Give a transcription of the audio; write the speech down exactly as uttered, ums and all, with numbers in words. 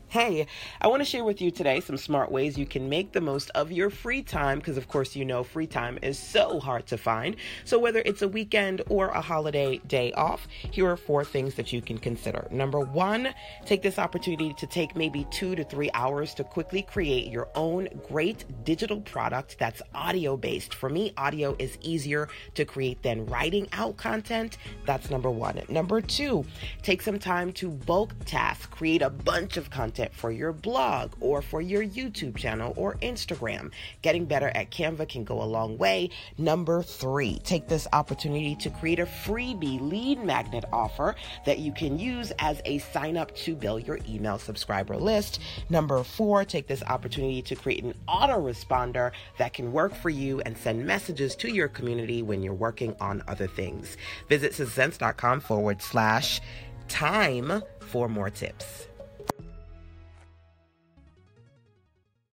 Hey, I want to share with you today some smart ways you can make the most of your free time because, of course, you know free time is so hard to find. So whether it's a weekend or a holiday day off, here are four things that you can consider. Number one, take this opportunity to take maybe two to three hours to quickly create your own great digital product that's audio-based. For me, audio is easier to create than writing out content. That's number one. Number two, take some time to bulk task, create a bunch of content for your blog or for your YouTube channel or Instagram. Getting better at Canva can go a long way. Number three, take this opportunity to create a freebie lead magnet offer that you can use as a sign up to build your email subscriber list. Number four, take this opportunity to create an autoresponder that can work for you and send messages to your community when you're working on other things. Visit success dot com forward slash time for more tips.